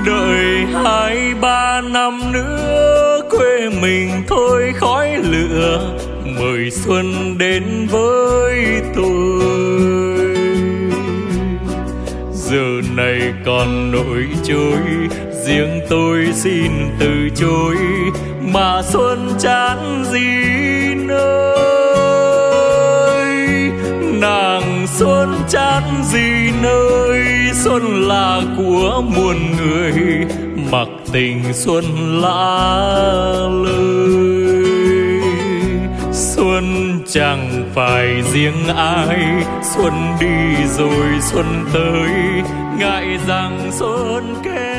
đợi 2-3 năm nữa quê mình thôi khói lửa, mời xuân đến với tôi. Giờ này còn nỗi trôi, riêng tôi xin từ chối, mà xuân chán gì nơi. Nàng xuân chán gì nơi, xuân là của muôn người, mặc tình xuân lạ lời. Xuân chẳng phải riêng ai, xuân đi rồi xuân tới, ngại rằng xuân kết